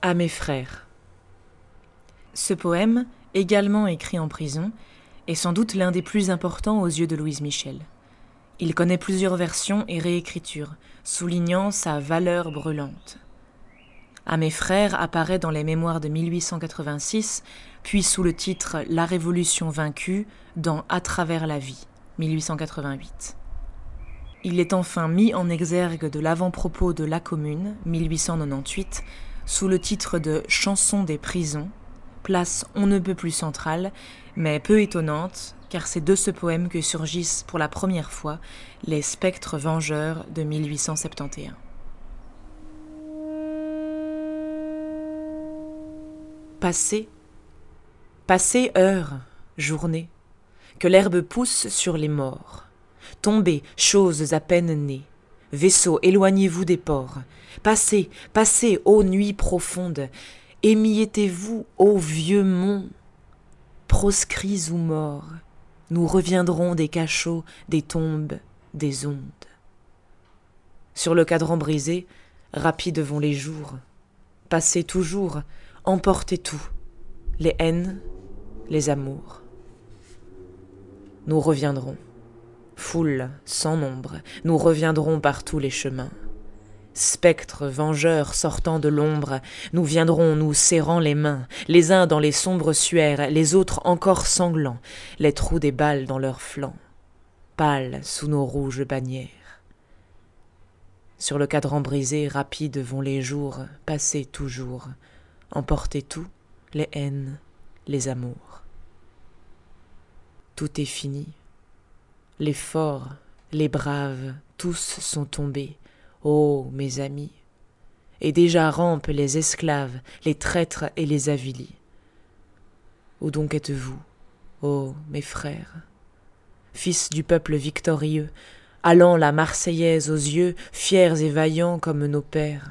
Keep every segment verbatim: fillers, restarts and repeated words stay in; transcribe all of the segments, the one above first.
À mes frères. Ce poème, également écrit en prison, est sans doute l'un des plus importants aux yeux de Louise Michel. Il connaît plusieurs versions et réécritures, soulignant sa valeur brûlante. À mes frères apparaît dans les Mémoires de mille huit cent quatre-vingt-six, puis sous le titre La Révolution vaincue dans À travers la vie, mille huit cent quatre-vingt-huit. Il est enfin mis en exergue de l'avant-propos de La Commune, mille huit cent quatre-vingt-dix-huit, sous le titre de Chanson des prisons, place on ne peut plus centrale, mais peu étonnante, car c'est de ce poème que surgissent pour la première fois les Spectres vengeurs de mille huit cent soixante-onze. Passé, passé heure, journée, que l'herbe pousse sur les morts. Tombez, choses à peine nées, vaisseaux, éloignez-vous des ports. Passez, passez, ô nuit profonde, émiettez-vous, ô vieux monts. Proscrits ou morts, nous reviendrons des cachots, des tombes, des ondes. Sur le cadran brisé, rapides vont les jours. Passez toujours, emportez tout, les haines, les amours. Nous reviendrons, foule sans nombre, nous reviendrons par tous les chemins. Spectres vengeurs sortant de l'ombre, nous viendrons nous serrant les mains, les uns dans les sombres suaires, les autres encore sanglants, les trous des balles dans leurs flancs, pâles sous nos rouges bannières. Sur le cadran brisé, rapides vont les jours, passez toujours, emportez tout, les haines, les amours. Tout est fini. Les forts, les braves, tous sont tombés, ô mes amis, et déjà rampent les esclaves, les traîtres et les avilis. Où donc êtes-vous, ô mes frères, fils du peuple victorieux, allant la Marseillaise aux yeux, fiers et vaillants comme nos pères?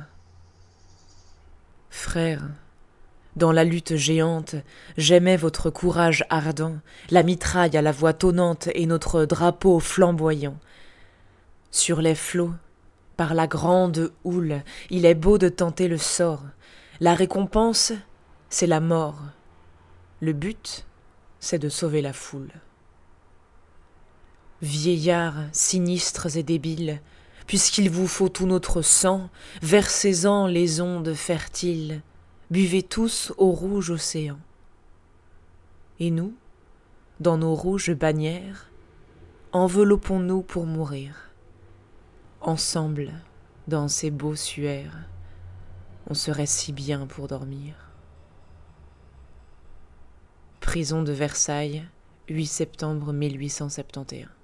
Frères, dans la lutte géante, j'aimais votre courage ardent, la mitraille à la voix tonnante et notre drapeau flamboyant. Sur les flots, par la grande houle, il est beau de tenter le sort. La récompense, c'est la mort. Le but, c'est de sauver la foule. Vieillards, sinistres et débiles, puisqu'il vous faut tout notre sang, versez-en les ondes fertiles, buvez tous au rouge océan. Et nous, dans nos rouges bannières, enveloppons-nous pour mourir. Ensemble, dans ces beaux suaires, on serait si bien pour dormir. Prison de Versailles, huit septembre mille huit cent soixante et onze.